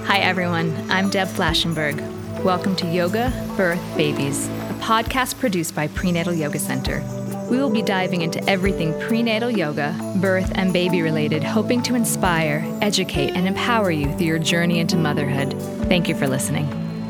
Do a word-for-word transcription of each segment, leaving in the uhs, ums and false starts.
Hi, everyone. I'm Deb Flashenberg. Welcome to Yoga, Birth, Babies, a podcast produced by Prenatal Yoga Center. We will be diving into everything prenatal yoga, birth, and baby related, hoping to inspire, educate, and empower you through your journey into motherhood. Thank you for listening.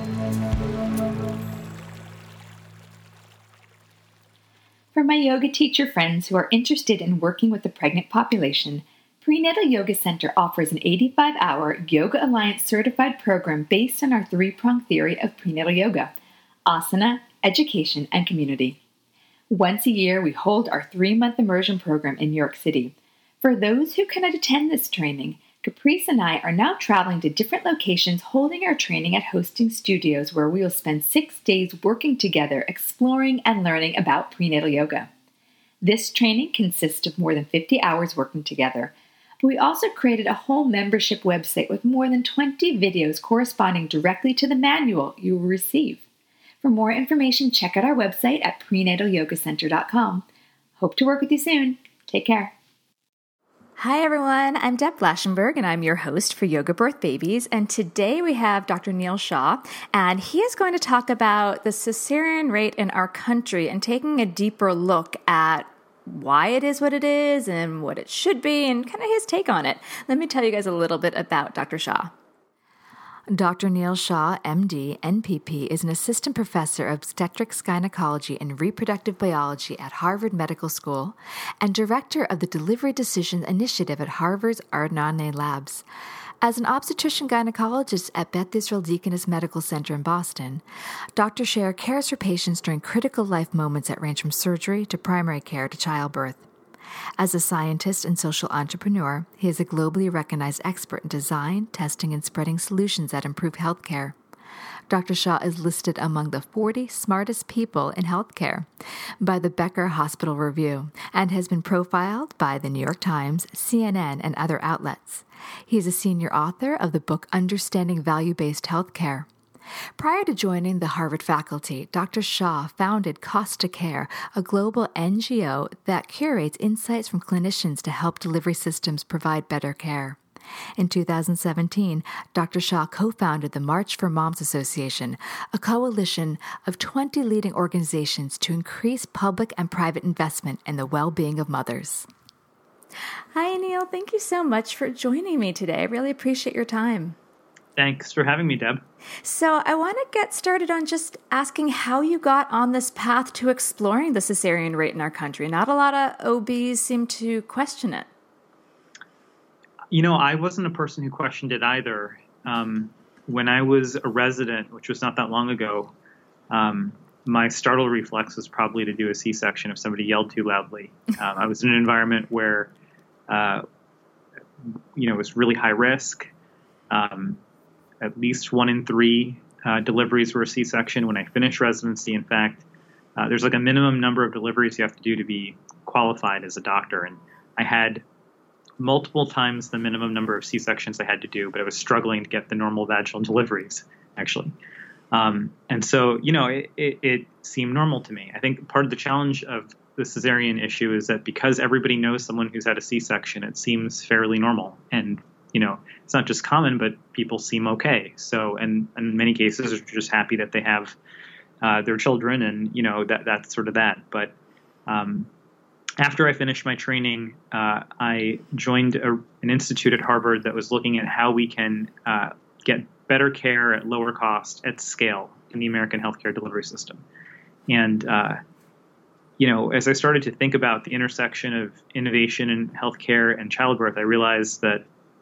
For my yoga teacher friends who are interested in working with the pregnant population, Prenatal Yoga Center offers an eighty-five hour Yoga Alliance certified program based on our three-pronged theory of prenatal yoga: asana, education, and community. Once a year, we hold our three-month immersion program in New York City. For those who cannot attend this training, Caprice and I are now traveling to different locations holding our training at hosting studios where we will spend six days working together, exploring and learning about prenatal yoga. This training consists of more than fifty hours working together. But we also created a whole membership website with more than twenty videos corresponding directly to the manual you will receive. For more information, check out our website at prenatal yoga center dot com. Hope to work with you soon. Take care. Hi, everyone. I'm Deb Flashenberg, and I'm your host for Yoga Birth Babies. And today we have Doctor Neil Shah, and he is going to talk about the cesarean rate in our country and taking a deeper look at why it is what it is and what it should be and kind of his take on it. Let me tell you guys a little bit about Doctor Shah. Doctor Neil Shah, M D, N P P, is an assistant professor of obstetrics, gynecology, and reproductive biology at Harvard Medical School and director of the Delivery Decision Initiative at Harvard's Arnone Labs. As an obstetrician gynecologist at Beth Israel Deaconess Medical Center in Boston, Doctor Shah cares for patients during critical life moments that range from surgery to primary care to childbirth. As a scientist and social entrepreneur, he is a globally recognized expert in design, testing, and spreading solutions that improve healthcare. Doctor Shah is listed among the forty smartest people in healthcare by the Becker Hospital Review and has been profiled by the New York Times, C N N, and other outlets. He is a senior author of the book Understanding Value-Based Healthcare. Prior to joining the Harvard faculty, Doctor Shah founded Costa Care, a global N G O that curates insights from clinicians to help delivery systems provide better care. In two thousand seventeen, Doctor Shah co-founded the March for Moms Association, a coalition of twenty leading organizations to increase public and private investment in the well-being of mothers. Hi, Neil. Thank you so much for joining me today. I really appreciate your time. Thanks for having me, Deb. So I want to get started on just asking how you got on this path to exploring the cesarean rate in our country. Not a lot of O Bs seem to question it. You know, I wasn't a person who questioned it either. Um, when I was a resident, which was not that long ago, um, my startle reflex was probably to do a C-section if somebody yelled too loudly. Um, I was in an environment where, uh, you know, it was really high risk. Um, at least one in three uh, deliveries were a C-section when I finished residency. In fact, uh, there's like a minimum number of deliveries you have to do to be qualified as a doctor. And I had multiple times the minimum number of C-sections I had to do, but I was struggling to get the normal vaginal deliveries, actually. Um, and so, you know, it, it, it seemed normal to me. I think part of the challenge of the cesarean issue is that because everybody knows someone who's had a C-section, it seems fairly normal. And, you know, it's not just common, but people seem okay. So, and, and in many cases, are just happy that they have uh, their children, and, you know, that that's sort of that. But um, after I finished my training, uh, I joined a, an institute at Harvard that was looking at how we can uh, get better care at lower cost at scale in the American healthcare delivery system. And, uh, you know, as I started to think about the intersection of innovation in healthcare and childbirth, I realized that,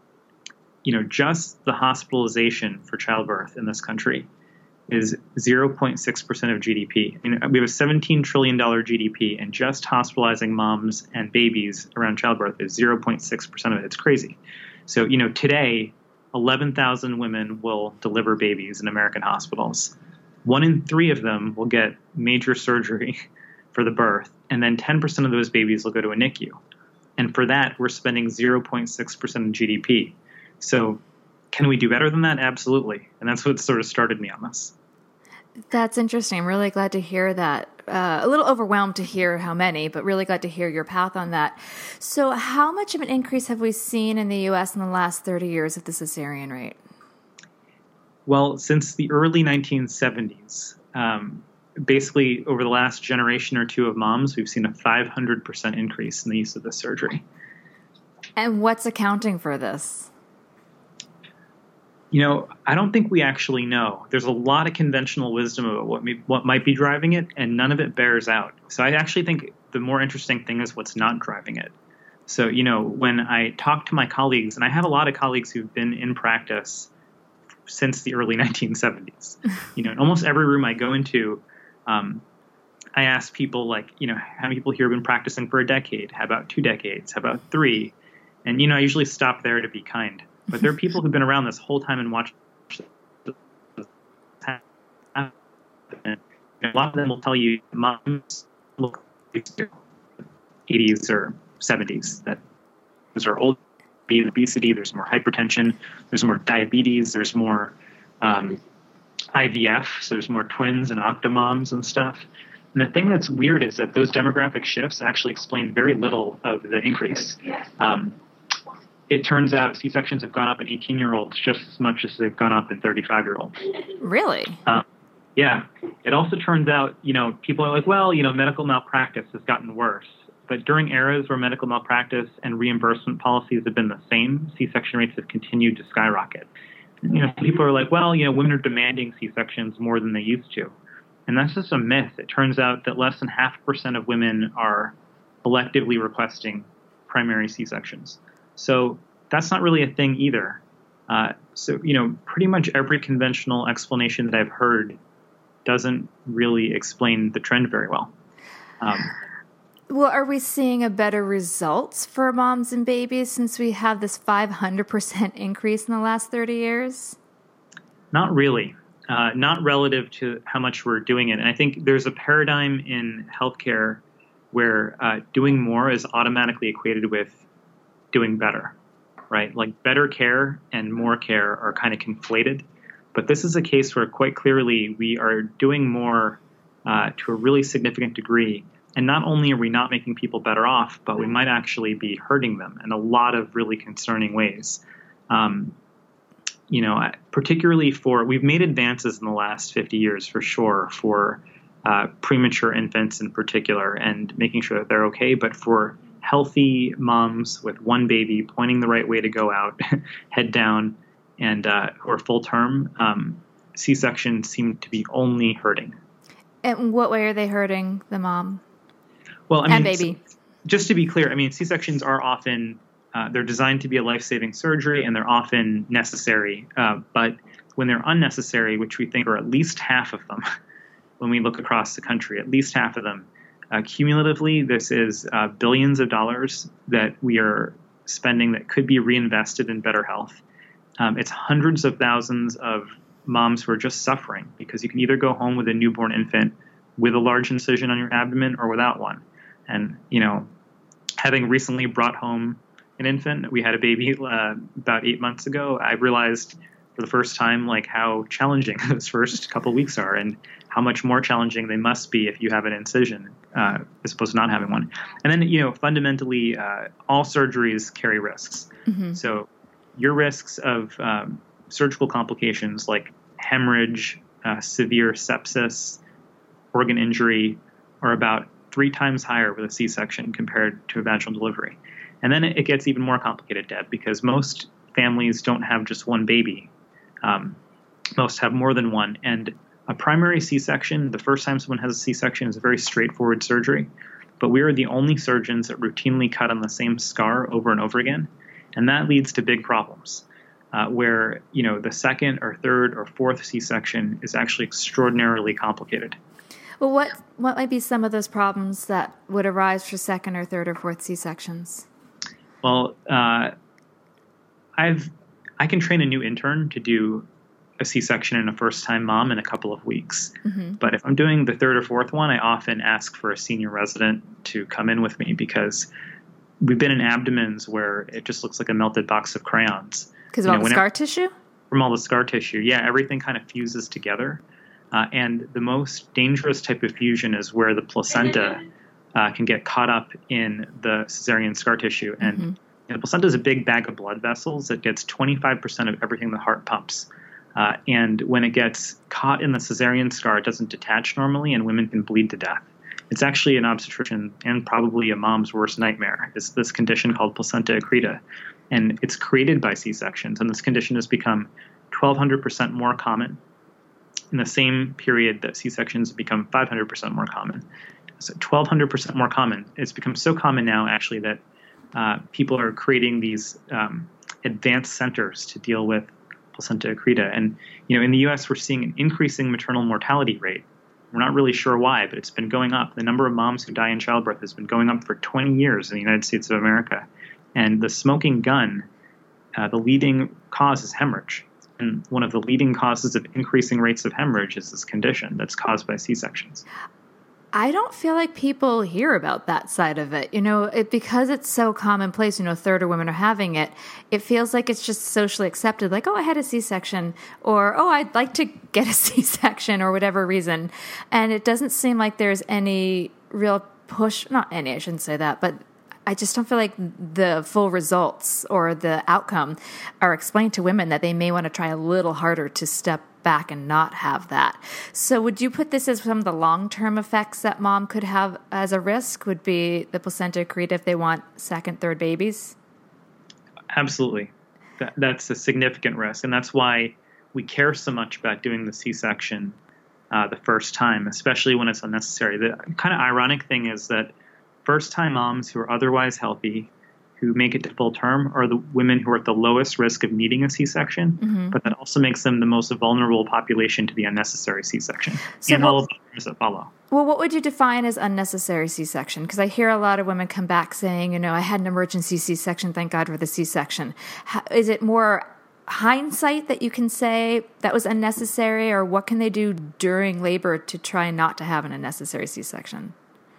you know, just the hospitalization for childbirth in this country is zero point six percent of G D P. I mean, we have a seventeen trillion dollars G D P, and just hospitalizing moms and babies around childbirth is zero point six percent of it. It's crazy. So, you know, today, eleven thousand women will deliver babies in American hospitals. One in three of them will get major surgery for the birth, and then ten percent of those babies will go to a N I C U. And for that, we're spending zero point six percent of G D P. So can we do better than that? Absolutely. And that's what sort of started me on this. That's interesting. I'm really glad to hear that. Uh, a little overwhelmed to hear how many, but really glad to hear your path on that. So how much of an increase have we seen in the U S in the last thirty years of the cesarean rate? Well, since the early nineteen seventies, um, basically over the last generation or two of moms, we've seen a five hundred percent increase in the use of this surgery. And what's accounting for this? You know, I don't think we actually know. There's a lot of conventional wisdom about what, may, what might be driving it, and none of it bears out. So I actually think the more interesting thing is what's not driving it. So, you know, when I talk to my colleagues, and I have a lot of colleagues who've been in practice since the early nineteen seventies, you know, in almost every room I go into, um, I ask people like, you know, how many people here have been practicing for a decade? How about two decades? How about three? And, you know, I usually stop there to be kind. But there are people who've been around this whole time and watched this happen. And a lot of them will tell you moms look eighties or seventies, that those are old, obesity, there's more hypertension, there's more diabetes, there's more um, I V F, so there's more twins and octomoms and stuff. And the thing that's weird is that those demographic shifts actually explain very little of the increase. Um, It turns out C-sections have gone up in eighteen-year-olds just as much as they've gone up in thirty-five-year-olds. Really? Um, yeah. It also turns out, you know, people are like, well, you know, medical malpractice has gotten worse. But during eras where medical malpractice and reimbursement policies have been the same, C-section rates have continued to skyrocket. You know, people are like, well, you know, women are demanding C-sections more than they used to. And that's just a myth. It turns out that less than half a percent of women are electively requesting primary C-sections. So that's not really a thing either. Uh, so, you know, pretty much every conventional explanation that I've heard doesn't really explain the trend very well. Um, well, are we seeing a better results for moms and babies since we have this five hundred percent increase in the last thirty years? Not really. Uh, not relative to how much we're doing it. And I think there's a paradigm in healthcare where uh, doing more is automatically equated with doing better, right? Like better care and more care are kind of conflated. But this is a case where quite clearly we are doing more uh, to a really significant degree. And not only are we not making people better off, but we might actually be hurting them in a lot of really concerning ways. Um, you know, particularly for, we've made advances in the last fifty years for sure for uh, premature infants in particular and making sure that they're okay. But for healthy moms with one baby pointing the right way to go out, head down, and uh, who are full term, um, C-sections seem to be only hurting. And what way are they hurting the mom? Well, I mean, and baby. Just to be clear, I mean, C-sections are often uh, they're designed to be a life-saving surgery, and they're often necessary. Uh, but when they're unnecessary, which we think are at least half of them, when we look across the country, at least half of them. Uh, cumulatively, this is uh, billions of dollars that we are spending that could be reinvested in better health. Um, it's hundreds of thousands of moms who are just suffering because you can either go home with a newborn infant with a large incision on your abdomen or without one. And, you know, having recently brought home an infant, we had a baby uh, about eight months ago, I realized for the first time, like how challenging those first couple of weeks are and how much more challenging they must be if you have an incision uh, as opposed to not having one. And then, you know, fundamentally, uh, all surgeries carry risks. Mm-hmm. So your risks of um, surgical complications like hemorrhage, uh, severe sepsis, organ injury are about three times higher with a C-section compared to a vaginal delivery. And then it, it gets even more complicated, Deb, because most families don't have just one baby. Um, most have more than one. And a primary C-section, the first time someone has a C-section, is a very straightforward surgery. But we are the only surgeons that routinely cut on the same scar over and over again. And that leads to big problems uh, where, you know, the second or third or fourth C-section is actually extraordinarily complicated. Well, what, what might be some of those problems that would arise for second or third or fourth C-sections? Well, uh, I've I can train a new intern to do a C-section in a first-time mom in a couple of weeks. Mm-hmm. But if I'm doing the third or fourth one, I often ask for a senior resident to come in with me because we've been in abdomens where it just looks like a melted box of crayons. Because of all the scar tissue? From all the scar tissue, yeah. Everything kind of fuses together. Uh, and the most dangerous type of fusion is where the placenta uh, can get caught up in the cesarean scar tissue. And mm-hmm. you know, the placenta is a big bag of blood vessels that gets twenty-five percent of everything the heart pumps. Uh, and when it gets caught in the cesarean scar, it doesn't detach normally, and women can bleed to death. It's actually an obstetrician and probably a mom's worst nightmare. It's this condition called placenta accreta, and it's created by C-sections. And this condition has become twelve hundred percent more common in the same period that C-sections have become five hundred percent more common. So twelve hundred percent more common. It's become so common now, actually, that uh, people are creating these um, advanced centers to deal with placenta accreta. And, you know, in the U S, we're seeing an increasing maternal mortality rate. We're not really sure why, but it's been going up. The number of moms who die in childbirth has been going up for twenty years in the United States of America. And the smoking gun, uh, the leading cause is hemorrhage. And one of the leading causes of increasing rates of hemorrhage is this condition that's caused by C-sections. I don't feel like people hear about that side of it. You know, it, because it's so commonplace, you know, a third of women are having it, it feels like it's just socially accepted. Like, oh, I had a C-section, or, oh, I'd like to get a C-section, or whatever reason. And it doesn't seem like there's any real push, not any, I shouldn't say that, but I just don't feel like the full results or the outcome are explained to women, that they may want to try a little harder to step back and not have that. So would you put this as some of the long-term effects that mom could have as a risk would be the placenta accreta if they want second, third babies? Absolutely. That, that's a significant risk. And that's why we care so much about doing the C-section uh, the first time, especially when it's unnecessary. The kind of ironic thing is that first-time moms who are otherwise healthy, who make it to full term, are the women who are at the lowest risk of needing a C-section, mm-hmm. but that also makes them the most vulnerable population to the unnecessary C-section, so and what, all of the others that follow. Well, what would you define as unnecessary C-section? Because I hear a lot of women come back saying, you know, I had an emergency C-section, thank God for the C-section. How, is it more hindsight that you can say that was unnecessary, or what can they do during labor to try not to have an unnecessary C-section?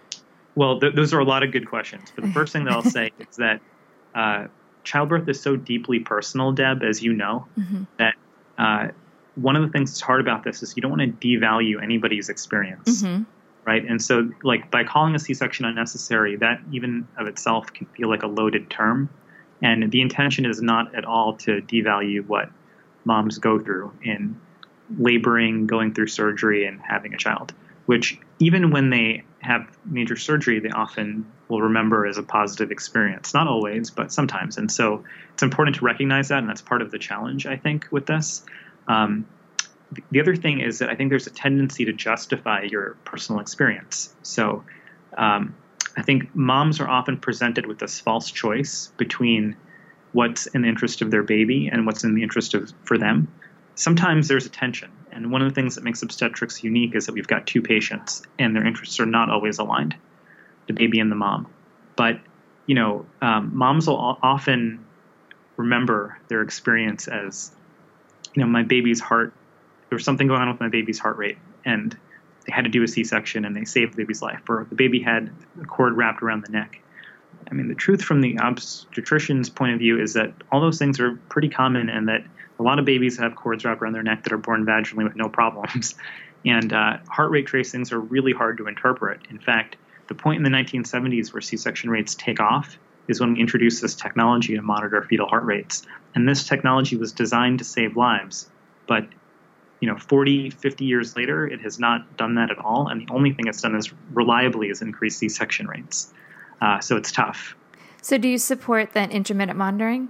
Well, th- those are a lot of good questions. But the first thing that I'll say is that uh, childbirth is so deeply personal, Deb, as you know, mm-hmm. that uh, one of the things that's hard about this is you don't want to devalue anybody's experience, mm-hmm. right? And so, like, by calling a C-section unnecessary, that even of itself can feel like a loaded term. And the intention is not at all to devalue what moms go through in laboring, going through surgery, and having a child, which even when they have major surgery, they often will remember as a positive experience. Not always, but sometimes. And so it's important to recognize that, and that's part of the challenge, I think, with this. Um, the other thing is that I think there's a tendency to justify your personal experience. So um, I think moms are often presented with this false choice between what's in the interest of their baby and what's in the interest of for them. Sometimes there's a tension. And one of the things that makes obstetrics unique is that we've got two patients and their interests are not always aligned, the baby and the mom. But, you know, um, moms will often remember their experience as, you know, my baby's heart, there was something going on with my baby's heart rate and they had to do a C-section and they saved the baby's life, or the baby had a cord wrapped around the neck. I mean, the truth from the obstetrician's point of view is that all those things are pretty common, and that a lot of babies have cords wrapped around their neck that are born vaginally with no problems. And uh, heart rate tracings are really hard to interpret. In fact, the point in the nineteen seventies where C-section rates take off is when we introduced this technology to monitor fetal heart rates. And this technology was designed to save lives. But, you know, forty, fifty years later, it has not done that at all. And the only thing it's done is reliably is increase C-section rates. Uh, so it's tough. So do you support then intermittent monitoring?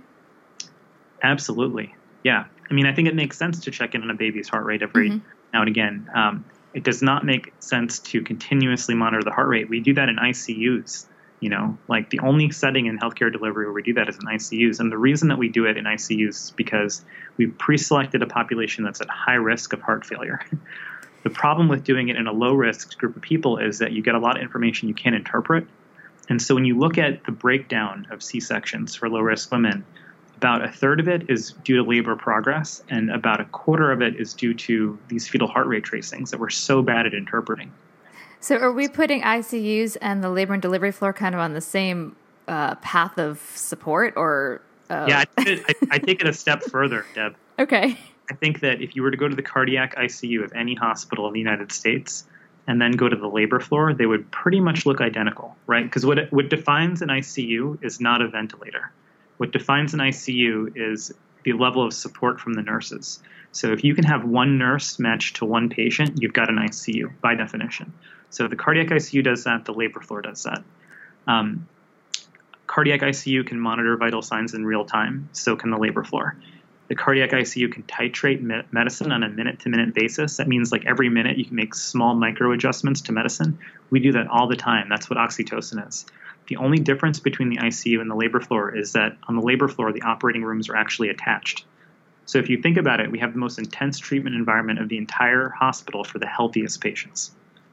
Absolutely. Yeah. I mean, I think it makes sense to check in on a baby's heart rate every mm-hmm. now and again. Um, it does not make sense to continuously monitor the heart rate. We do that in I C Us, you know, like the only setting in healthcare delivery where we do that is in I C Us. And the reason that we do it in I C Us is because we've pre-selected a population that's at high risk of heart failure. The problem with doing it in a low-risk group of people is that you get a lot of information you can't interpret. And so when you look at the breakdown of C-sections for low-risk women, about a third of it is due to labor progress, and about a quarter of it is due to these fetal heart rate tracings that we're so bad at interpreting. So are we putting I C Us and the labor and delivery floor kind of on the same uh, path of support? Or uh... Yeah, I take, it, I, I take it a step further, Deb. Okay. I think that if you were to go to the cardiac I C U of any hospital in the United States and then go to the labor floor, they would pretty much look identical, right? Because what, what defines an I C U is not a ventilator. What defines an I C U is the level of support from the nurses. So if you can have one nurse matched to one patient, you've got an I C U by definition. So the cardiac I C U does that. The labor floor does that. Um, cardiac I C U can monitor vital signs in real time. So can the labor floor. The cardiac I C U can titrate me- medicine on a minute-to-minute basis. That means like every minute you can make small micro adjustments to medicine. We do that all the time. That's what oxytocin is. The only difference between the I C U and the labor floor is that on the labor floor, the operating rooms are actually attached. So if you think about it, we have the most intense treatment environment of the entire hospital for the healthiest patients.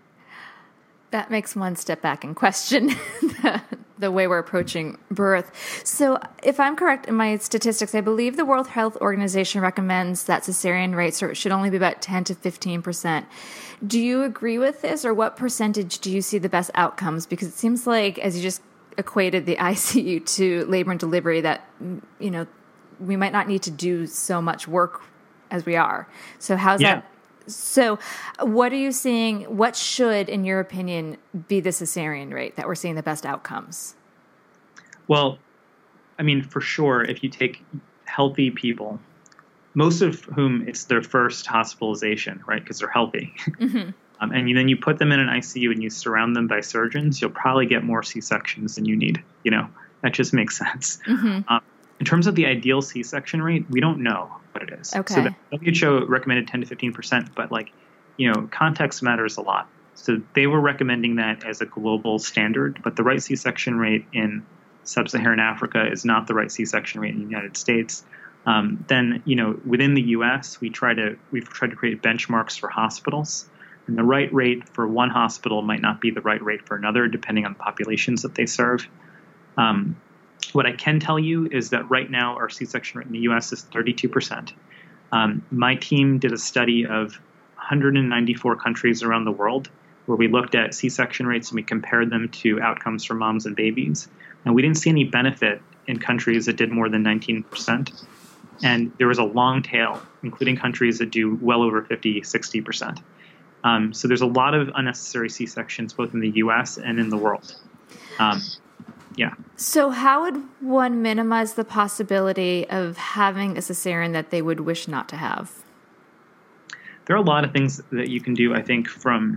That makes one step back and question the, the way we're approaching birth. So if I'm correct in my statistics, I believe the World Health Organization recommends that cesarean rates should only be about ten to fifteen percent. Do you agree with this, or what percentage do you see the best outcomes? Because it seems like, as you just equated the I C U to labor and delivery, that, you know, we might not need to do so much work as we are. So how's yeah. that? So what are you seeing? What should, in your opinion, be the cesarean rate that we're seeing the best outcomes? Well, I mean, for sure, if you take healthy people, most of whom it's their first hospitalization, right, because they're healthy, mm-hmm. um, and you, then you put them in an I C U and you surround them by surgeons, you'll probably get more C-sections than you need. You know, that just makes sense. Mm-hmm. Um, in terms of the ideal C-section rate, we don't know what it is. Okay. So the W H O recommended ten to fifteen percent, but like, you know, context matters a lot. So they were recommending that as a global standard, but the right C-section rate in sub-Saharan Africa is not the right C-section rate in the United States. Um, then, you know, within the U S, we try to we've tried to create benchmarks for hospitals, and the right rate for one hospital might not be the right rate for another, depending on the populations that they serve. Um, What I can tell you is that right now our C-section rate in the U S is thirty-two percent. Um, my team did a study of one hundred ninety-four countries around the world where we looked at C-section rates and we compared them to outcomes for moms and babies. And we didn't see any benefit in countries that did more than nineteen percent. And there was a long tail, including countries that do well over fifty, sixty percent. Um, so there's a lot of unnecessary C-sections both in the U S and in the world. Um, Yeah. So how would one minimize the possibility of having a cesarean that they would wish not to have? There are a lot of things that you can do, I think, from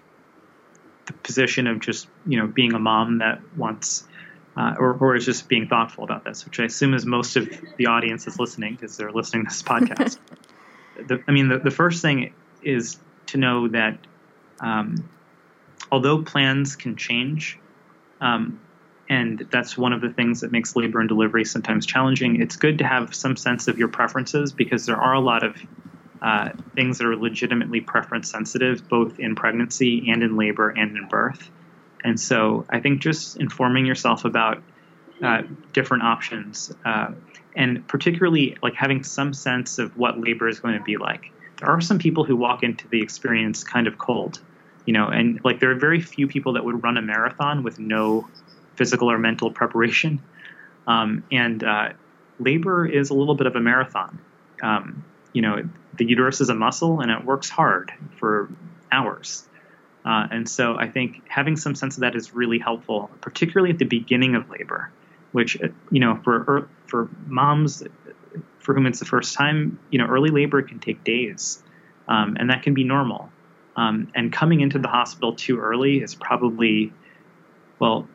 the position of just, you know, being a mom that wants, uh, or, or is just being thoughtful about this, which I assume is most of the audience is listening because they're listening to this podcast. the, I mean, the, the first thing is to know that um, although plans can change, um, and that's one of the things that makes labor and delivery sometimes challenging, it's good to have some sense of your preferences because there are a lot of uh, things that are legitimately preference sensitive, both in pregnancy and in labor and in birth. And so I think just informing yourself about uh, different options uh, and particularly like having some sense of what labor is going to be like. There are some people who walk into the experience kind of cold, you know, and like there are very few people that would run a marathon with no physical or mental preparation. Um, and uh, labor is a little bit of a marathon. Um, you know, the uterus is a muscle and it works hard for hours. Uh, and so I think having some sense of that is really helpful, particularly at the beginning of labor, which, you know, for for moms for whom it's the first time, you know, early labor can take days, um, and that can be normal. Um, and coming into the hospital too early is probably, well,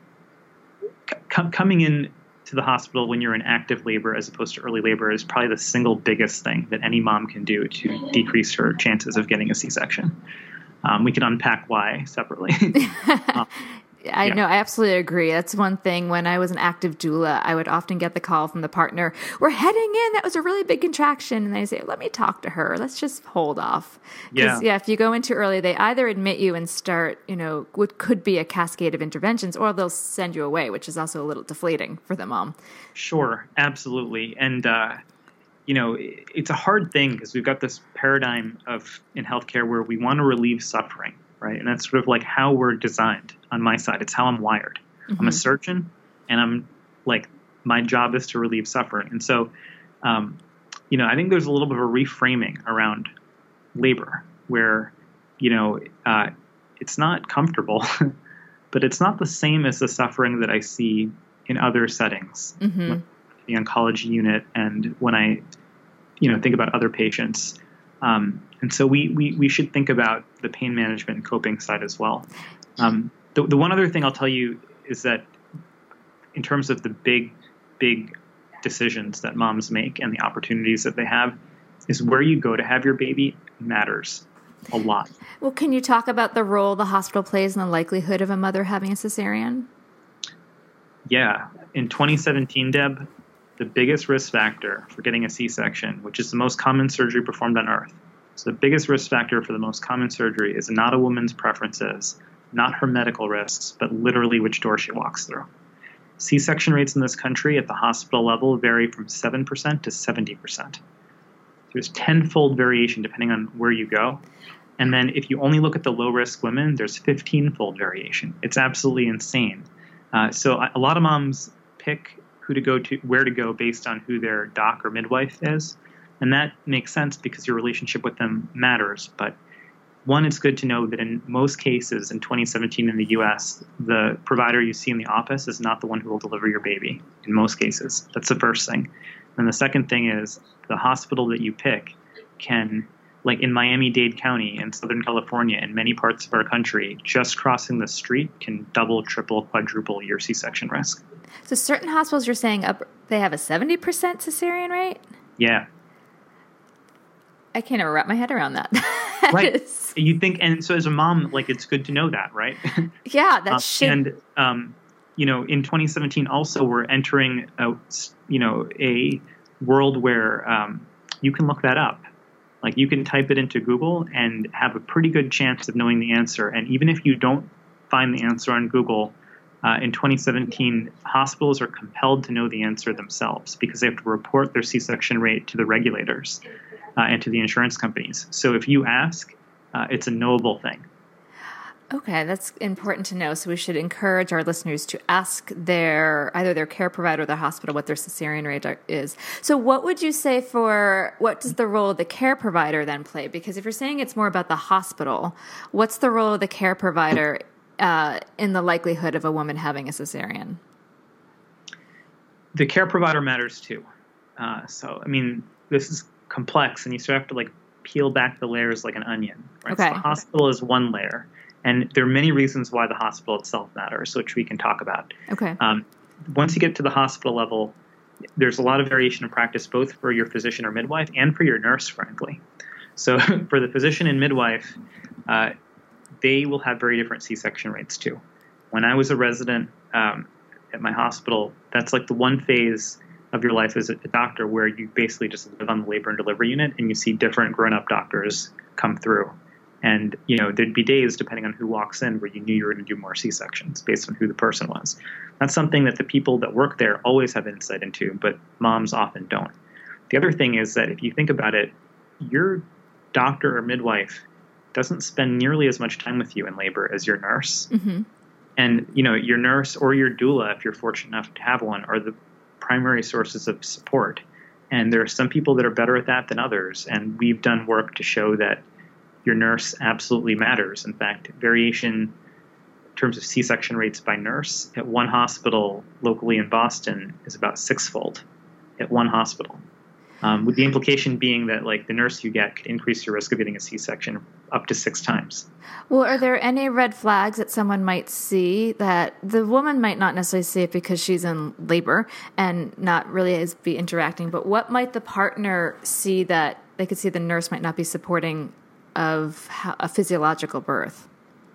c- coming in to the hospital when you're in active labor as opposed to early labor is probably the single biggest thing that any mom can do to decrease her chances of getting a C-section. Um, we can unpack why separately. um, I yeah. know, I absolutely agree. That's one thing. When I was an active doula, I would often get the call from the partner, we're heading in, that was a really big contraction. And they say, let me talk to her. Let's just hold off. Yeah. yeah, if you go in too early, they either admit you and start, you know, what could be a cascade of interventions, or they'll send you away, which is also a little deflating for the mom. Sure, absolutely. And, uh, you know, it's a hard thing because we've got this paradigm of in healthcare where we want to relieve suffering, right? And that's sort of like how we're designed on my side. It's how I'm wired. Mm-hmm. I'm a surgeon, and I'm like, my job is to relieve suffering. And so, um, you know, I think there's a little bit of a reframing around labor where, you know, uh, it's not comfortable, but it's not the same as the suffering that I see in other settings. Mm-hmm. the oncology unit and when I, you know, think about other patients. Um, and so we, we, we should think about the pain management and coping side as well. Um, the, the one other thing I'll tell you is that in terms of the big, big decisions that moms make and the opportunities that they have, is where you go to have your baby matters a lot. Well, can you talk about the role the hospital plays in the likelihood of a mother having a cesarean? Yeah. In twenty seventeen, Deb, the biggest risk factor for getting a C-section, which is the most common surgery performed on Earth. So the biggest risk factor for the most common surgery is not a woman's preferences, not her medical risks, but literally which door she walks through. C-section rates in this country at the hospital level vary from seven percent to seventy percent. There's tenfold variation depending on where you go. And then if you only look at the low-risk women, there's fifteen-fold variation. It's absolutely insane. Uh, so a lot of moms pick who to go to, where to go based on who their doc or midwife is. And that makes sense because your relationship with them matters. But one, it's good to know that in most cases in twenty seventeen in the U S, the provider you see in the office is not the one who will deliver your baby in most cases. That's the first thing. And the second thing is the hospital that you pick can, like in Miami-Dade County in Southern California and many parts of our country, just crossing the street can double, triple, quadruple your C-section risk. So certain hospitals, you're saying up, they have a seventy percent cesarean rate? Yeah. I can't ever wrap my head around that. Right. Is... You think, and so as a mom, like it's good to know that, right? Yeah, that um, should. And, um, you know, in twenty seventeen also we're entering, a, you know, a world where um, you can look that up. Like you can type it into Google and have a pretty good chance of knowing the answer. And even if you don't find the answer on Google, uh, in twenty seventeen, hospitals are compelled to know the answer themselves because they have to report their C-section rate to the regulators uh, and to the insurance companies. So if you ask, uh, it's a knowable thing. Okay, that's important to know. So we should encourage our listeners to ask their either their care provider or their hospital what their cesarean rate are, is. So what would you say for what does the role of the care provider then play? Because if you're saying it's more about the hospital, what's the role of the care provider uh, in the likelihood of a woman having a cesarean? The care provider matters too. Uh, so, I mean, this is complex, and you sort of have to like peel back the layers like an onion. Right? Okay. So the hospital is one layer. And there are many reasons why the hospital itself matters, which we can talk about. Okay. Um, once you get to the hospital level, there's a lot of variation in practice, both for your physician or midwife and for your nurse, frankly. So for the physician and midwife, uh, they will have very different C-section rates too. When I was a resident um, at my hospital, that's like the one phase of your life as a doctor where you basically just live on the labor and delivery unit and you see different grown-up doctors come through. And, you know, there'd be days, depending on who walks in, where you knew you were going to do more C-sections based on who the person was. That's something that the people that work there always have insight into, but moms often don't. The other thing is that if you think about it, your doctor or midwife doesn't spend nearly as much time with you in labor as your nurse. Mm-hmm. And, you know, your nurse or your doula, if you're fortunate enough to have one, are the primary sources of support. And there are some people that are better at that than others. And we've done work to show that your nurse absolutely matters. In fact, variation in terms of C-section rates by nurse at one hospital locally in Boston is about sixfold at one hospital. Um, with the implication being that like the nurse you get could increase your risk of getting a C-section up to six times. Well, are there any red flags that someone might see that the woman might not necessarily see it because she's in labor and not really as be interacting, but what might the partner see that they could see the nurse might not be supporting of a physiological birth?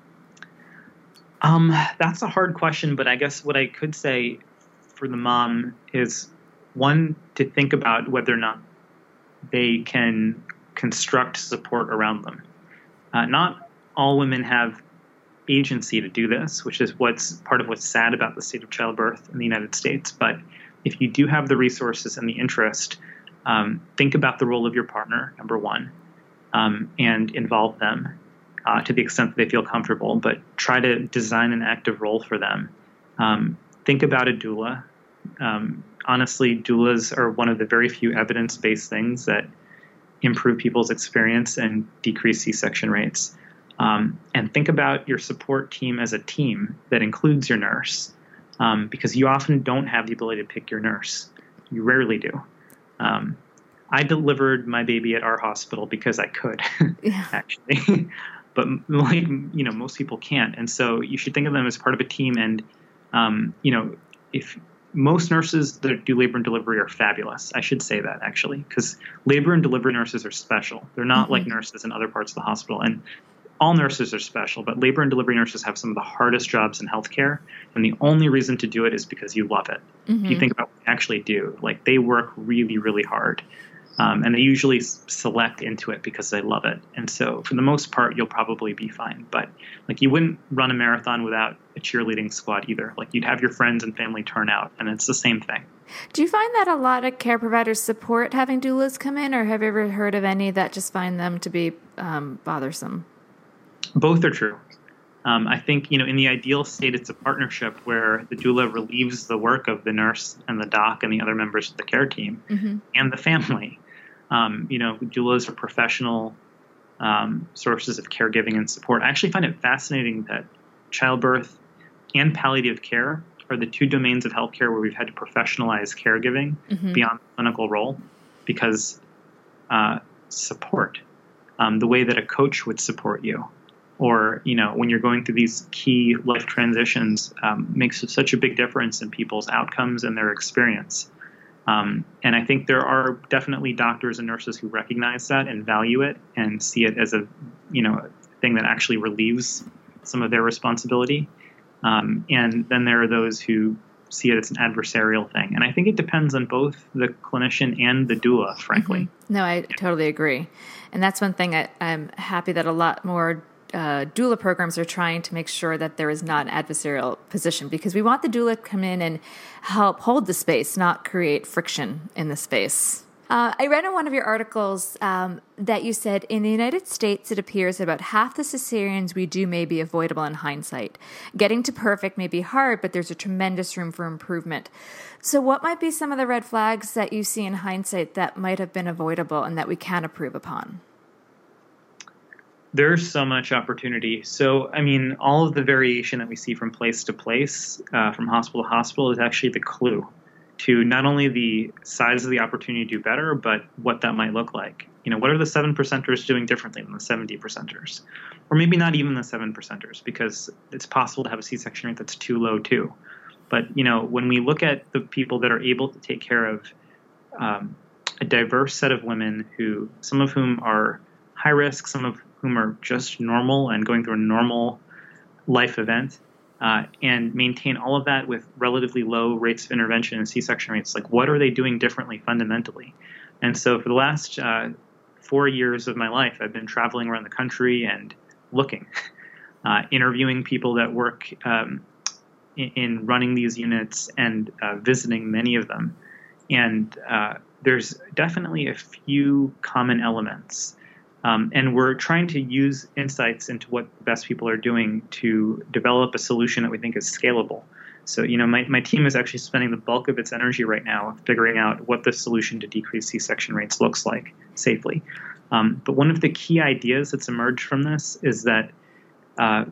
Um, that's a hard question, but I guess what I could say for the mom is, one, to think about whether or not they can construct support around them. Uh, not all women have agency to do this, which is what's part of what's sad about the state of childbirth in the United States. But if you do have the resources and the interest, um, think about the role of your partner, number one. Um, and involve them uh, to the extent that they feel comfortable, but try to design an active role for them. Um, think about a doula. Um, honestly, doulas are one of the very few evidence-based things that improve people's experience and decrease C-section rates. Um, and think about your support team as a team that includes your nurse, um, because you often don't have the ability to pick your nurse. You rarely do. Um, I delivered my baby at our hospital because I could, yeah. actually. But like, you know, most people can't. And so you should think of them as part of a team. And, um, you know, if most nurses that do labor and delivery are fabulous, I should say that actually, because labor and delivery nurses are special. They're not mm-hmm. like nurses in other parts of the hospital. And all nurses are special, but labor and delivery nurses have some of the hardest jobs in healthcare. And the only reason to do it is because you love it. Mm-hmm. If you think about what they actually do, like they work really, really hard. Um, and they usually s- select into it because they love it. And so for the most part, you'll probably be fine. But like you wouldn't run a marathon without a cheerleading squad either. Like you'd have your friends and family turn out, and it's the same thing. Do you find that a lot of care providers support having doulas come in, or have you ever heard of any that just find them to be um, bothersome? Both are true. Um, I think, you know, in the ideal state, it's a partnership where the doula relieves the work of the nurse and the doc and the other members of the care team mm-hmm. and the family. Um, you know, doulas are professional um, sources of caregiving and support. I actually find it fascinating that childbirth and palliative care are the two domains of healthcare where we've had to professionalize caregiving mm-hmm. beyond the clinical role, because uh, support, um, the way that a coach would support you, or, you know, when you're going through these key life transitions, um, makes such a big difference in people's outcomes and their experience. Um, and I think there are definitely doctors and nurses who recognize that and value it and see it as a, you know, thing that actually relieves some of their responsibility. Um, and then there are those who see it as an adversarial thing. And I think it depends on both the clinician and the doula, frankly. Mm-hmm. No, I totally agree. And that's one thing I, I'm happy that a lot more Uh, doula programs are trying to make sure that there is not an adversarial position, because we want the doula to come in and help hold the space, not create friction in the space. Uh, I read in one of your articles um, that you said in the United States, it appears that about half the cesareans we do may be avoidable in hindsight. Getting to perfect may be hard, but there's a tremendous room for improvement. So what might be some of the red flags that you see in hindsight that might have been avoidable and that we can improve upon? There's so much opportunity. So, I mean, all of the variation that we see from place to place, uh, from hospital to hospital, is actually the clue to not only the size of the opportunity to do better, but what that might look like. You know, what are the seven percenters doing differently than the seventy percenters? Or maybe not even the seven percenters, because it's possible to have a C-section rate that's too low too. But, you know, when we look at the people that are able to take care of um, a diverse set of women who, some of whom are high risk, some of whom are just normal and going through a normal life event, uh, and maintain all of that with relatively low rates of intervention and C-section rates. Like, what are they doing differently fundamentally? And so for the last uh, four years of my life, I've been traveling around the country and looking, uh, interviewing people that work um, in, in running these units and uh, visiting many of them. And uh, there's definitely a few common elements. Um, and we're trying to use insights into what the best people are doing to develop a solution that we think is scalable. So, you know, my, my team is actually spending the bulk of its energy right now figuring out what the solution to decrease C-section rates looks like safely. Um, but one of the key ideas that's emerged from this is that uh,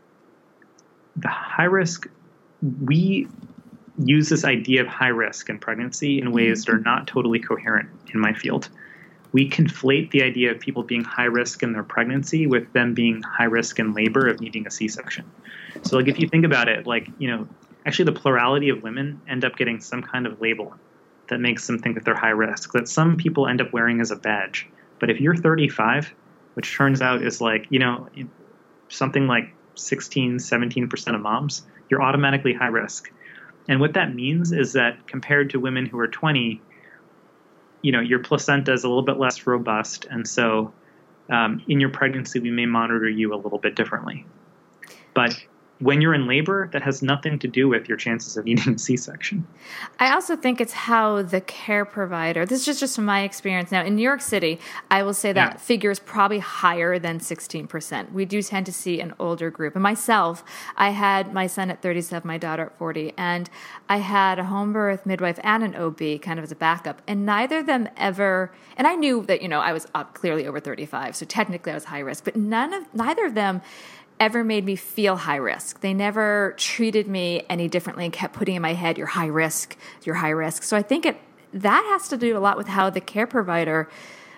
the high risk, we use this idea of high risk in pregnancy in ways that are not totally coherent in my field. We conflate the idea of people being high risk in their pregnancy with them being high risk in labor of needing a C-section. So, like, if you think about it, like, you know, actually the plurality of women end up getting some kind of label that makes them think that they're high risk, that some people end up wearing as a badge. But if you're thirty-five, which turns out is like, you know, something like sixteen, seventeen percent of moms, you're automatically high risk. And what that means is that compared to women who are twenty, you know, your placenta is a little bit less robust. And so um, in your pregnancy, we may monitor you a little bit differently. But when you're in labor, that has nothing to do with your chances of needing a C-section. I also think it's how the care provider, this is just, just from my experience. Now, in New York City, I will say that yeah. figure is probably higher than sixteen percent. We do tend to see an older group. And myself, I had my son at thirty-seven, my daughter at forty, and I had a home birth midwife and an O B kind of as a backup. And neither of them ever, and I knew that, you know, I was up clearly over thirty-five, so technically I was high risk, but none of, neither of them ever made me feel high risk. They never treated me any differently and kept putting in my head, you're high risk, you're high risk. So I think it that has to do a lot with how the care provider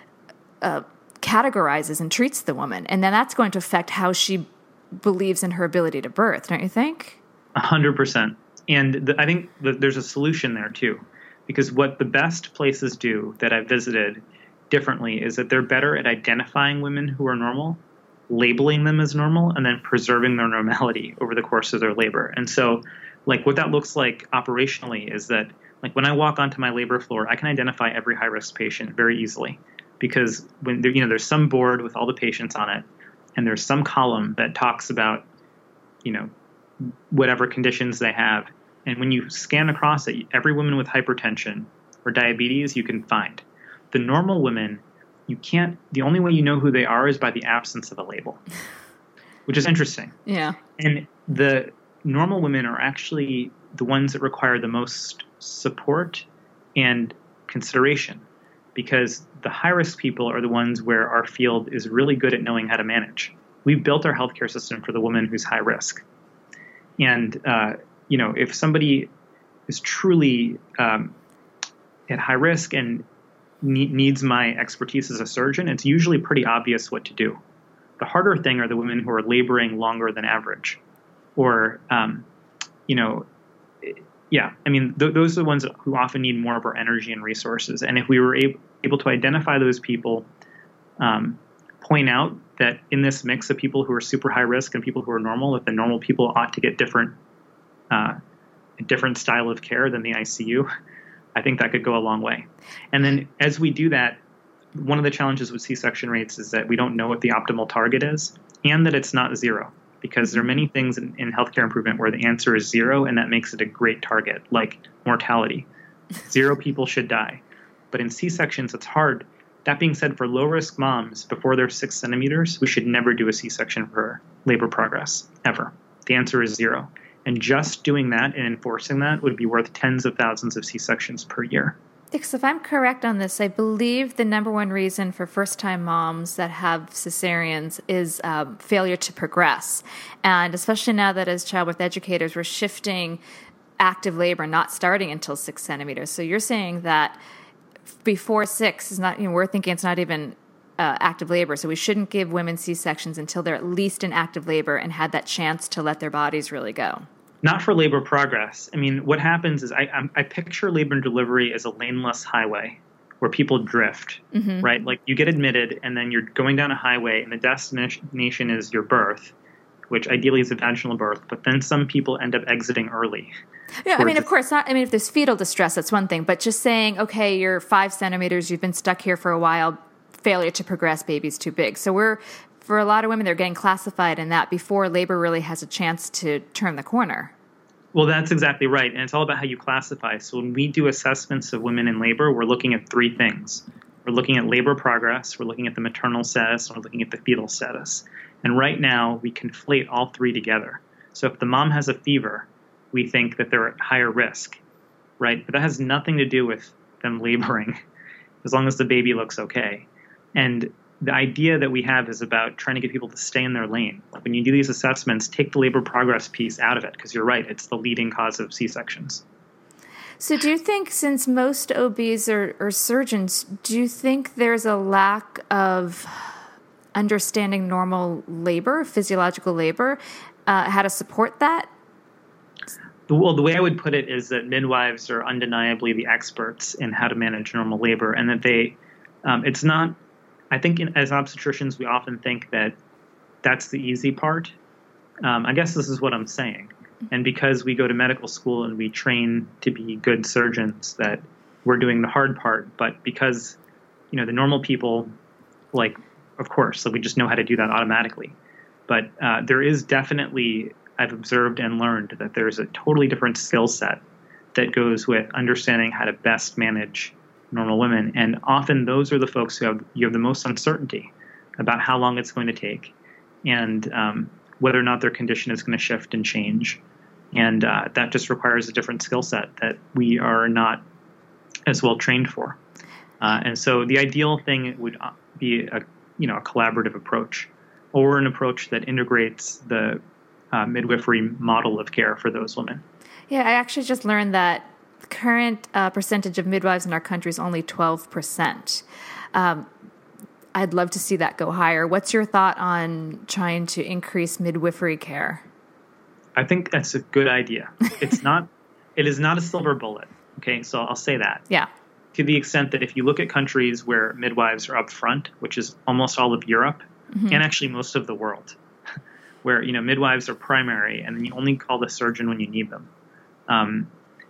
uh, categorizes and treats the woman. And then that's going to affect how she believes in her ability to birth, don't you think? A hundred percent. And the, I think that there's a solution there too, because what the best places do that I've visited differently is that they're better at identifying women who are normal, labeling them as normal, and then preserving their normality over the course of their labor. And so like what that looks like operationally is that like when I walk onto my labor floor, I can identify every high risk patient very easily, because when there, you know, there's some board with all the patients on it, and there's some column that talks about, you know, whatever conditions they have. And when you scan across it, every woman with hypertension or diabetes you can find. The normal women, you can't, the only way you know who they are is by the absence of a label, which is interesting. Yeah. And the normal women are actually the ones that require the most support and consideration, because the high-risk people are the ones where our field is really good at knowing how to manage. We've built our healthcare system for the woman who's high risk. And, uh, you know, if somebody is truly um, at high risk and ne- needs my expertise as a surgeon, it's usually pretty obvious what to do. The harder thing are the women who are laboring longer than average. Or, um, you know, yeah, I mean, th- those are the ones who often need more of our energy and resources. And if we were ab- able to identify those people, um, point out that in this mix of people who are super high risk and people who are normal, that the normal people ought to get different, uh, a different style of care than the I C U, I think that could go a long way. And then as we do that, one of the challenges with C-section rates is that we don't know what the optimal target is, and that it's not zero. Because there are many things in, in healthcare improvement where the answer is zero, and that makes it a great target, like mortality. Zero people should die. But in C-sections, it's hard. That being said, for low-risk moms, before they're six centimeters, we should never do a C-section for labor progress, ever. The answer is zero. And just doing that and enforcing that would be worth tens of thousands of C-sections per year. Because if I'm correct on this, I believe the number one reason for first-time moms that have cesareans is um, failure to progress. And especially now that as childbirth educators, we're shifting active labor, not starting until six centimeters. So you're saying that before six is not, you know, we're thinking it's not even uh, active labor. So we shouldn't give women C-sections until they're at least in active labor and had that chance to let their bodies really go. Not for labor progress. I mean, what happens is I, I picture labor and delivery as a laneless highway where people drift, mm-hmm. right? Like you get admitted and then you're going down a highway and the destination is your birth, which ideally is a vaginal birth, but then some people end up exiting early. Yeah, I mean, of course, not. I mean, if there's fetal distress, that's one thing, but just saying, okay, you're five centimeters, you've been stuck here for a while, failure to progress, baby's too big. So we're, for a lot of women, they're getting classified in that before labor really has a chance to turn the corner. Well, that's exactly right. And it's all about how you classify. So when we do assessments of women in labor, we're looking at three things. We're looking at labor progress, we're looking at the maternal status, and we're looking at the fetal status. And right now, we conflate all three together. So if the mom has a fever, we think that they're at higher risk, right? But that has nothing to do with them laboring, as long as the baby looks okay. And the idea that we have is about trying to get people to stay in their lane. Like when you do these assessments, take the labor progress piece out of it, because you're right, it's the leading cause of C-sections. So do you think, since most O Bs are, are surgeons, do you think there's a lack of understanding normal labor, physiological labor, uh, how to support that? Well, the way I would put it is that midwives are undeniably the experts in how to manage normal labor, and that they, um, it's not, I think in, as obstetricians, we often think that that's the easy part. Um, I guess this is what I'm saying. And because we go to medical school and we train to be good surgeons, that we're doing the hard part. But because, you know, the normal people, like, of course, so we just know how to do that automatically. But uh, there is definitely, I've observed and learned that there's a totally different skill set that goes with understanding how to best manage normal women. And often those are the folks who have, you have the most uncertainty about how long it's going to take and um, whether or not their condition is going to shift and change. And uh, that just requires a different skill set that we are not as well trained for. Uh, and so the ideal thing would be a, you know, a collaborative approach, or an approach that integrates the uh, midwifery model of care for those women. Yeah, I actually just learned that current uh, percentage of midwives in our country is only twelve percent. Um, I'd love to see that go higher. What's your thought on trying to increase midwifery care? I think that's a good idea. It's not, it is not a silver bullet. Okay, so I'll say that. Yeah. To the extent that if you look at countries where midwives are up front, which is almost all of Europe, mm-hmm. and actually most of the world, where, you know, midwives are primary and then you only call the surgeon when you need them. Um,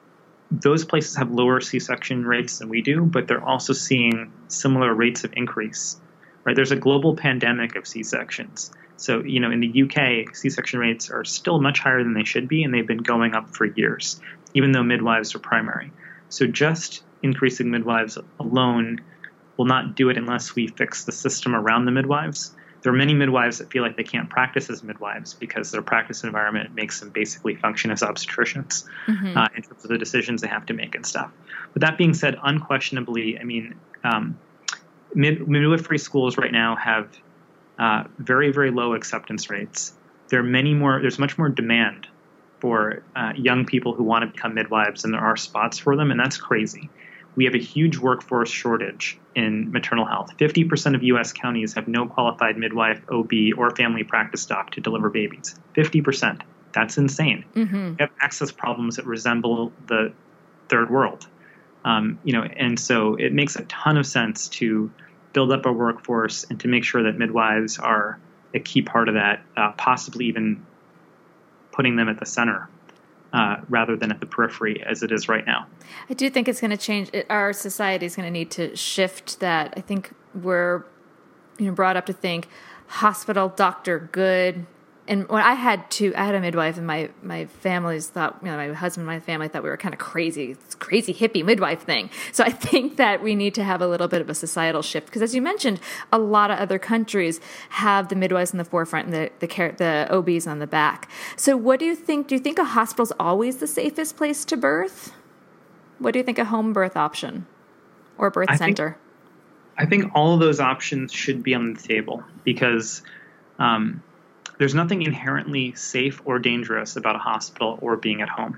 those places have lower C-section rates than we do, but they're also seeing similar rates of increase, right? There's a global pandemic of C-sections. So, you know, in the U K, C-section rates are still much higher than they should be, and they've been going up for years, even though midwives are primary. So just increasing midwives alone will not do it unless we fix the system around the midwives. There are many midwives that feel like they can't practice as midwives because their practice environment makes them basically function as obstetricians mm-hmm. uh, in terms of the decisions they have to make and stuff. But that being said, unquestionably, I mean, um, mid- midwifery schools right now have uh, very, very low acceptance rates. There are many more, there's much more demand for uh, young people who want to become midwives than there are spots for them, and that's crazy. We have a huge workforce shortage in maternal health. fifty percent of U S counties have no qualified midwife, O B, or family practice doc to deliver babies. fifty percent. That's insane. Mm-hmm. We have access problems that resemble the third world. Um, you know, and so it makes a ton of sense to build up a workforce and to make sure that midwives are a key part of that, uh, possibly even putting them at the center. Uh, rather than at the periphery as it is right now. I do think it's going to change. It, our society is going to need to shift that. I think we're, you know, brought up to think hospital, doctor, good. And when I had to, I had a midwife, and my, my families thought, you know, my husband and my family thought we were kind of crazy, it's crazy hippie midwife thing. So I think that we need to have a little bit of a societal shift because, as you mentioned, a lot of other countries have the midwives in the forefront and the the, care, the O Bs on the back. So what do you think? Do you think a hospital's always the safest place to birth? What do you think a home birth option or birth I center? Think, I think all of those options should be on the table because um, there's nothing inherently safe or dangerous about a hospital or being at home.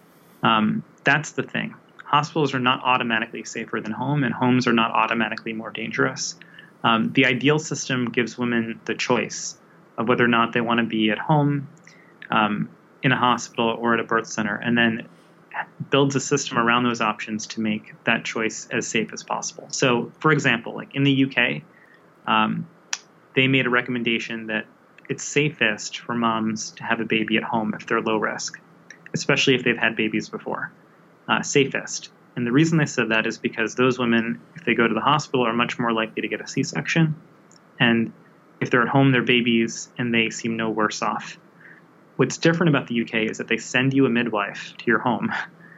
Um, that's the thing. Hospitals are not automatically safer than home, and homes are not automatically more dangerous. Um, the ideal system gives women the choice of whether or not they want to be at home, um, in a hospital, or at a birth center, and then builds a system around those options to make that choice as safe as possible. So, for example, like in the U K, um, they made a recommendation that it's safest for moms to have a baby at home if they're low risk, especially if they've had babies before. Uh, safest. And the reason they said that is because those women, if they go to the hospital, are much more likely to get a C-section. And if they're at home, they're babies, and they seem no worse off. What's different about the U K is that they send you a midwife to your home.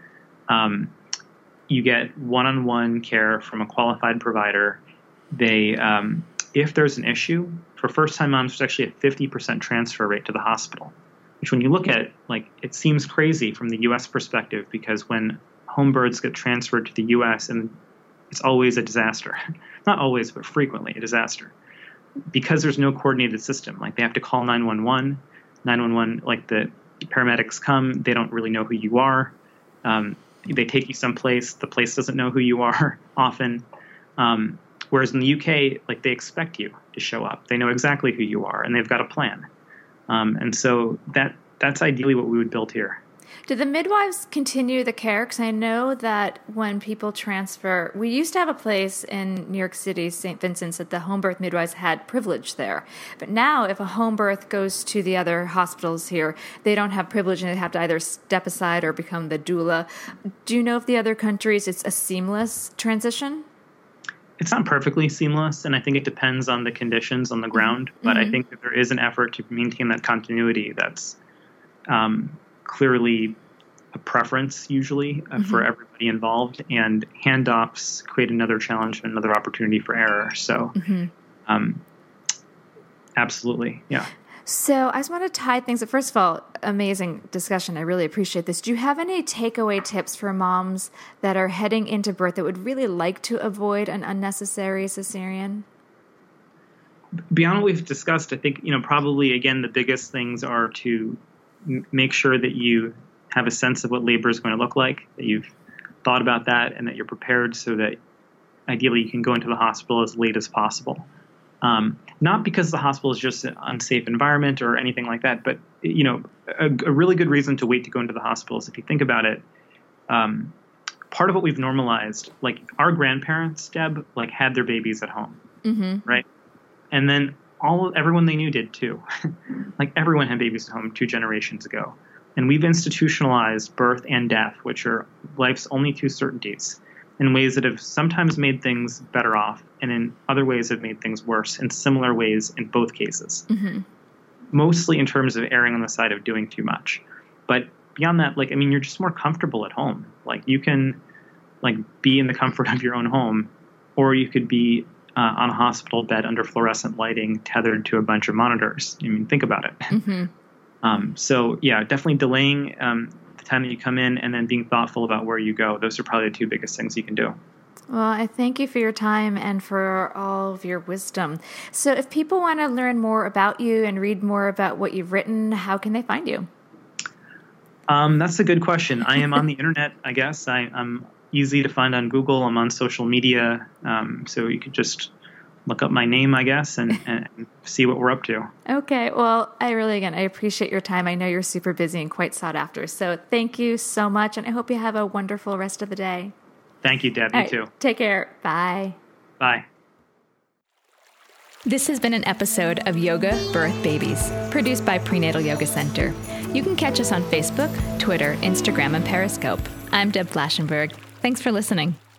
Um, you get one-on-one care from a qualified provider. They, um, if there's an issue, for first-time moms, there's actually a fifty percent transfer rate to the hospital, which when you look at it, like, it seems crazy from the U S perspective because when home births get transferred to the U S, and it's always a disaster. Not always, but frequently a disaster. Because there's no coordinated system. Like, they have to call nine one one. nine one one, like, the paramedics come, they don't really know who you are. Um, they take you someplace, the place doesn't know who you are often. Um, whereas in the U K, like, they expect you to show up. They know exactly who you are, and they've got a plan. Um, and so that that's ideally what we would build here. Do the midwives continue the care? Because I know that when people transfer, we used to have a place in New York City, Saint Vincent's, that the home birth midwives had privilege there. But now if a home birth goes to the other hospitals here, they don't have privilege and they have to either step aside or become the doula. Do you know if the other countries it's a seamless transition? It's not perfectly seamless, and I think it depends on the conditions on the ground. Mm-hmm. But I think that there is an effort to maintain that continuity that's um, clearly a preference usually uh, mm-hmm. for everybody involved, and handoffs create another challenge and another opportunity for error. So mm-hmm. um, absolutely, yeah. So I just want to tie things up. First of all, amazing discussion. I really appreciate this. Do you have any takeaway tips for moms that are heading into birth that would really like to avoid an unnecessary cesarean? Beyond what we've discussed, I think, you know, probably, again, the biggest things are to m- make sure that you have a sense of what labor is going to look like, that you've thought about that and that you're prepared so that ideally you can go into the hospital as late as possible. Um, not because the hospital is just an unsafe environment or anything like that, but, you know, a, a really good reason to wait to go into the hospital is if you think about it, um, part of what we've normalized, like our grandparents, Deb, like had their babies at home, mm-hmm. right? And then all everyone they knew did too. Like everyone had babies at home two generations ago. And we've institutionalized birth and death, which are life's only two certainties, in ways that have sometimes made things better off and in other ways have made things worse in similar ways in both cases. Mm-hmm. Mostly in terms of erring on the side of doing too much. But beyond that, like, I mean, you're just more comfortable at home. Like you can like be in the comfort of your own home, or you could be uh, on a hospital bed under fluorescent lighting tethered to a bunch of monitors. I mean, think about it. Mm-hmm. Um, so yeah, definitely delaying um, the time that you come in and then being thoughtful about where you go. Those are probably the two biggest things you can do. Well, I thank you for your time and for all of your wisdom. So if people want to learn more about you and read more about what you've written, how can they find you? Um, that's a good question. I am on the internet, I guess. I, I'm easy to find on Google. I'm on social media. Um, so you could just look up my name, I guess, and, and see what we're up to. Okay. Well, I really, again, I appreciate your time. I know you're super busy and quite sought after. So thank you so much. And I hope you have a wonderful rest of the day. Thank you, Deb. You right, too. Take care. Bye. Bye. This has been an episode of Yoga Birth Babies, produced by Prenatal Yoga Center. You can catch us on Facebook, Twitter, Instagram, and Periscope. I'm Deb Flaschenberg. Thanks for listening.